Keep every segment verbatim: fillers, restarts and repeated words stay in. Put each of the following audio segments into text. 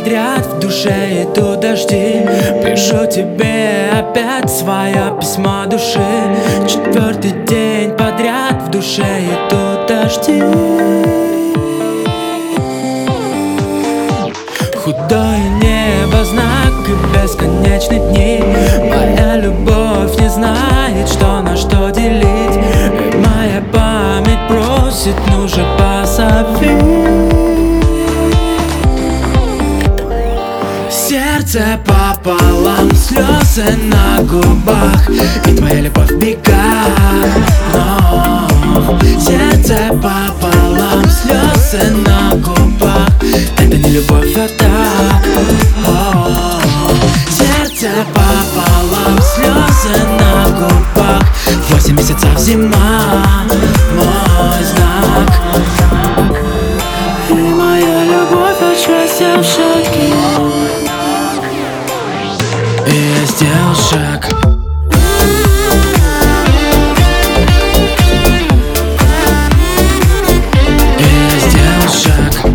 подряд в душе идут дожди. Пишу тебе опять свое письмо души. Четвертый день подряд в душе идут дожди. Худое небо, знак и бесконечные дни. Моя любовь не знает, что на что делить. И моя память просит, ну же позови. Сердце пополам, слезы на губах, и твоя любовь в бегах. Но сердце пополам, слезы на губах, это не любовь, а так. Сердце пополам, слезы на губах, восемь месяцев зима, мой знак. И моя любовь от счастья в шаге. И я сделал шаг. И я сделал шаг.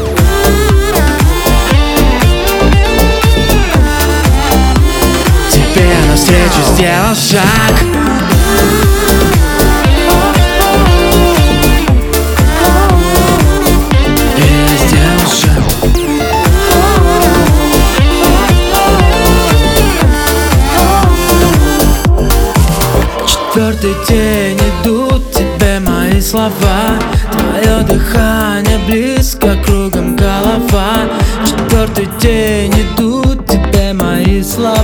Тебе навстречу сделал шаг. Четвертый день идут тебе мои слова. Твое дыхание близко, кругом голова. Четвертый день идут тебе мои слова.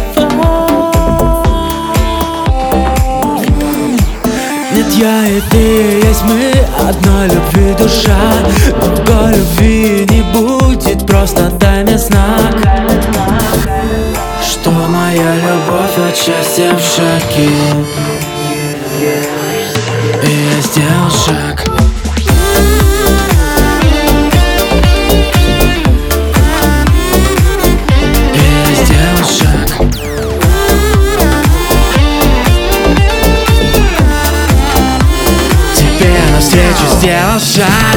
Нет, я и ты, есть мы, одной любви душа. Другой любви не будет, просто дай мне знак, что моя любовь от счастья в шаге. И я сделал шаг. И я сделал шаг. Тебе навстречу сделал шаг.